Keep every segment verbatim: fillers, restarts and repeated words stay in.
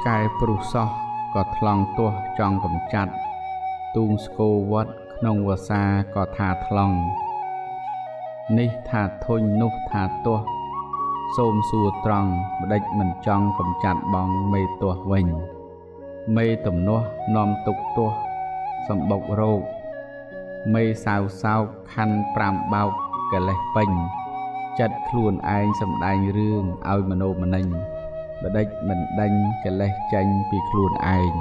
ឆ្កែព្រុសសោះក៏ថ្លង់ទាស់ចង់កំចាត់ទូងស្គរវត្តក្នុងវស្សាក៏ថាថ្លង់នេះថាធុញនោះថាទាស់សូមសួរត្រង់ម្ដេចមិនចង់កំចាត់បងមេទាស់វិញមេទំនាស់នាំទុកទាស់សម្បុករោគមេសាវសោកខណ្ឌប្រាំបោកកលេសពេញចិត្តខ្លួនឯងសម្ដែងរឿងឲ្យមនោមនិញម្ដេចមិនដេញកលេសចេញពីខ្លួនឯង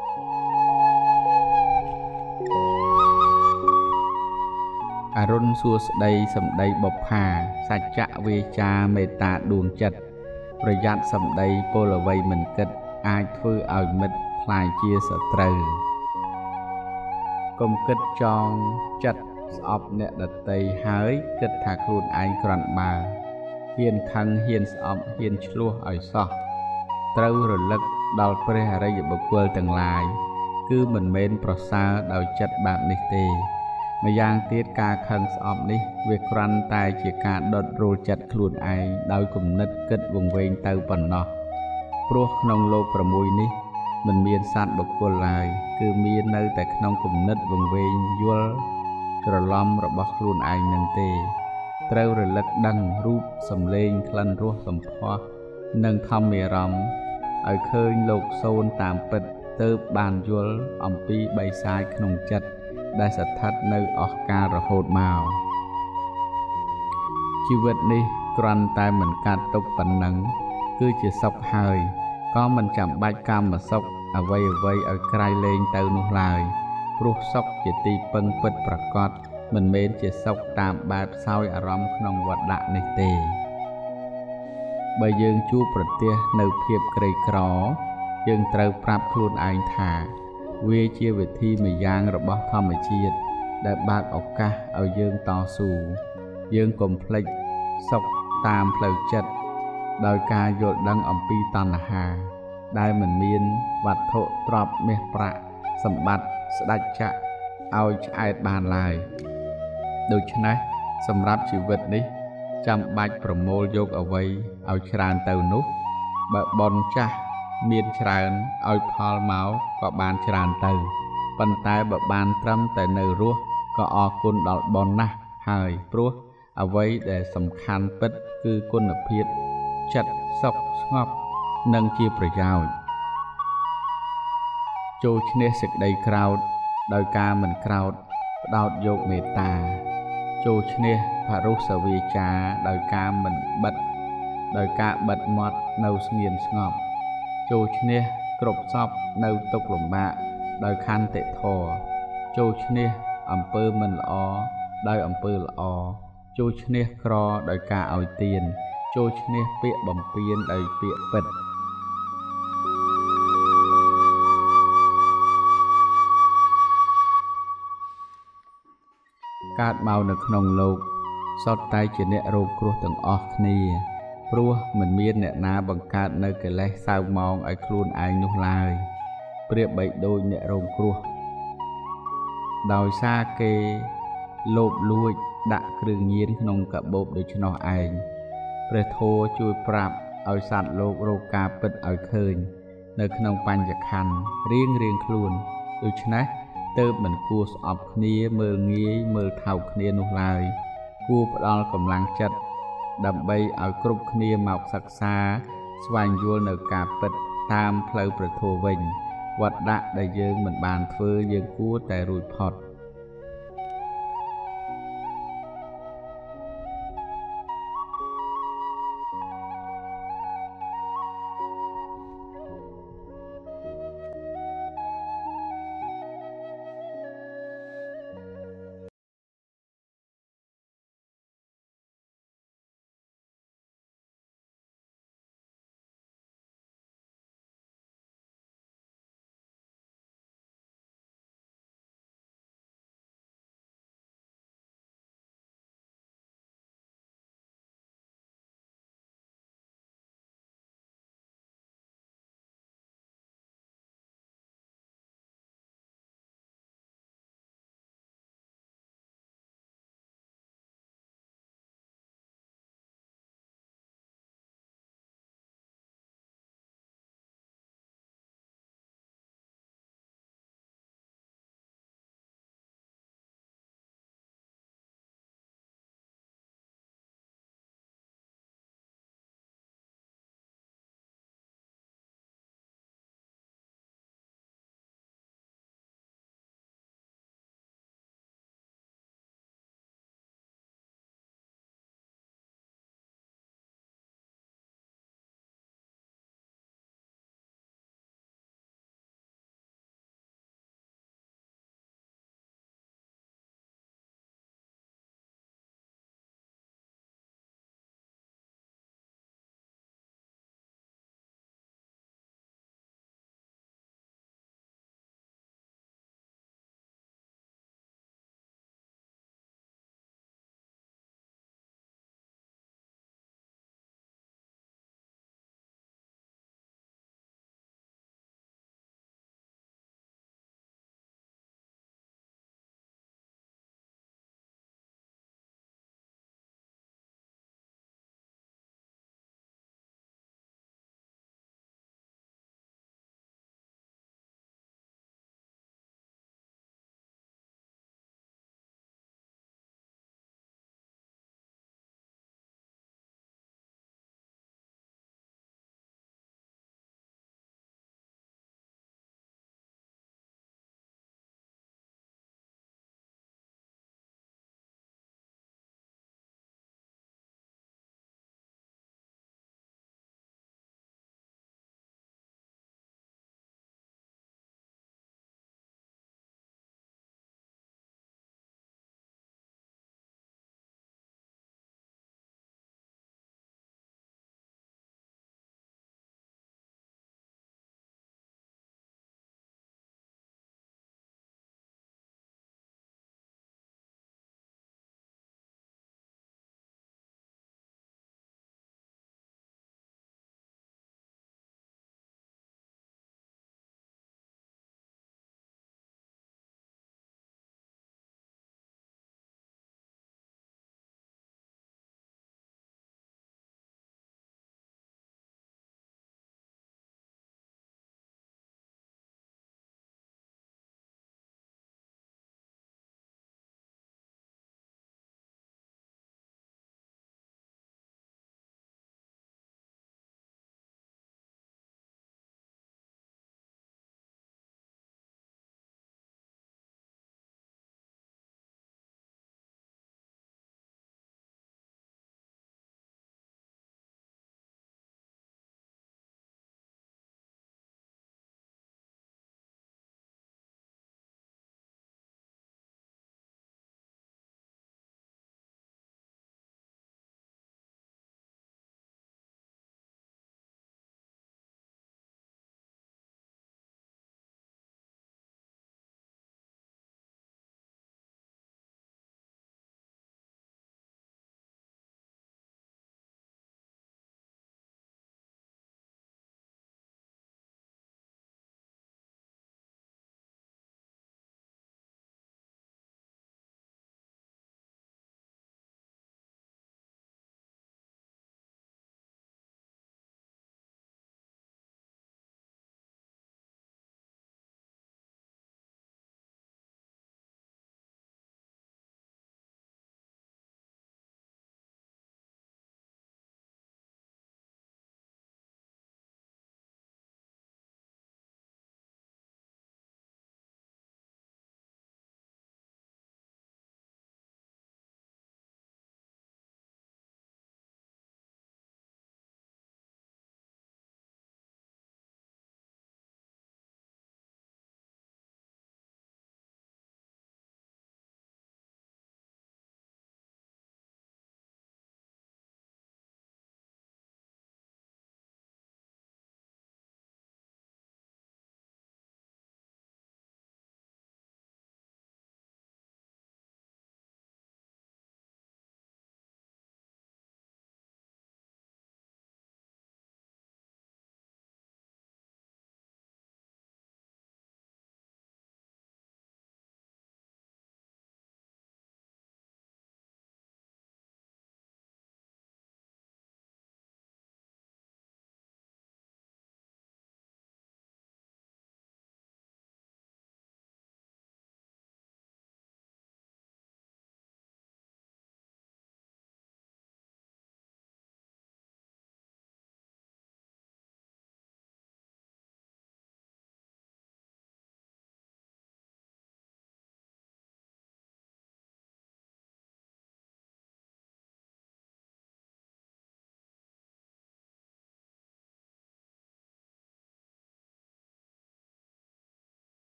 អរុនសួស្ដីសម្ដីបុប្ផាសច្ចៈវាចាមេត្តាដួងចិត្តប្រយ័ត្នសម្ដីពលអ្វីមិនគិតអាចធ្វើឲ្យមិត្តខ្លាយជាសត្រូវកុំគិតចងចិត្តស្អប់អ្នកដតីហើយគិតថាខ្លួនឯងគ្រាន់បើហ៊ានខឹងហ៊ានស្អប់ហ៊ានឆ្លោះឲ្យសោះត្រូវរលឹកដល់ព្រះអរិយបុគ្គលទាំងឡាយគឺមិនមែនប្រសើរដោយចិត្តបែបនេះទេម្យ៉ាងទៀតការខឹងស្អប់នេះវាគ្រាន់តែជាការដុតរោលចិត្តខ្លួនឯងដោយគំនិតគិតវង្វេងទៅប៉ុណ្ណោះព្រោះក្នុងលោកប្រមួយនេះមិនមានសត្វបុគ្គលឡើយគឺមាននៅតែក្នុងគំនិតវង្វេងយល់ច្រឡំរបស់ខ្លួនឯងនឹងទេត្រូវរលឹកដឹងរូបសម្លេងក្លិនរសសម្ផស្សនិងធម្មអារម្មណ៍ឲ្យឃើញលោកសូន្យតាមពិតទើបបានយល់អំពីបិសាចក្នុងចិត្តដែលស្ថិតនៅអស់កាលរហូតមកជីវិតនេះគ្រាន់តែមិនកាត់ទុកប៉ុណ្ណឹងគឺជាសុខហើយក៏មិនចាំបាច់កម្មសុខអ្វីអ្វីឲ្យក្រៃលែងទៅនោះឡើយព្រោះសុខជាទីពឹងពិតប្រាកដមិនមែនជាសុខតាមបែបសោយអារម្មណ៍ក្នុងវដ្តនេះទេបើយើងជួបប្រទះនៅភាពក្រីក្រយើងត្រូវប្រាប់ខ្លួនឯងថាវាជាវិធីម្យ៉ាងរបស់ធម្មជាតិដែលបើកឱកាសឲ្យយើងតស៊ូយើងកុំភ្លេចសុខតាមផ្លូវចិត្តដោយការយល់ដឹងអំពីតណ្ហាដែលមិនមានវត្ថុទ្រព្យមាសប្រាក់សម្បត្តិស្ដេចចក្រឲ្យឆ្អែតបានឡើយដូច្នេះសម្រាប់ជីវិតនេះចាំបាច់ប្រមូលយកអ្វីឲ្យច្រើនទៅនោះបើបុណ្យចាស់មានច្រើនឲ្យផលមកក៏បានច្រើនទៅប៉ុន្តែបើបានត្រឹមតែនៅរស់ក៏អរគុណដល់បុណ្យណាស់ហើយព្រោះអ្វីដែលសំខាន់ពិតគឺគុណភាពចិត្តសុខស្ងប់និងជាប្រយោជន៍ចូលឈ្នះសេចក្តីក្រោធដោយការមិនក្រោធផ្ដោតយកមេត្តាចូលឈ្នះភរុសវាចាដោយការមិនបិទដោយការបិទមាត់នៅស្ងៀមស្ងប់ចូលឈ្នះគ្រប់សពនៅទុក្ខលំបាកដោយខន្តិធម៌ចូលឈ្នះអំពើមិនល្អដោយអំពើល្អចូលឈ្នះក្រដោយការឲ្យទានចូលឈ្នះពាក្យបំពានដោយពាក្យពិតកើតមកនៅក្នុងលោកសុទ្ធតែជាអ្នករងគ្រោះទាំងអស់គ្នាព្រោះមិនមានអ្នកណាបង្កើតនៅកិលេសសៅហ្មងឲ្យខ្លួនឯងនោះឡើយប្រៀបបីដូចអ្នករងគ្រោះដោយសារគេលោភលួចដាក់គ្រឿងញៀនក្នុងកាបូបដូច្នោះឯងព្រះធម៌ជួយប្រាប់ឲ្យសត្វលោករកការពិតឲ្យឃើញនៅក្នុងបញ្ញខណ្ឌរៀងរៀងខ្លួនដូច្នេះទើបមិនគួរស្អប់គ្នាមើលងាយមើលថោកគ្នានោះឡើយគួរផ្ដល់កម្លាំងចិត្តដើម្បីឲ្យគ្រប់គ្នាមកសិក្សាស្វែងយល់នៅការពិតតាមផ្លូវព្រះធម៌វិញវត្តដាក់ដែលយើងមិនបានធ្វើយើងគួរតែរួចផុត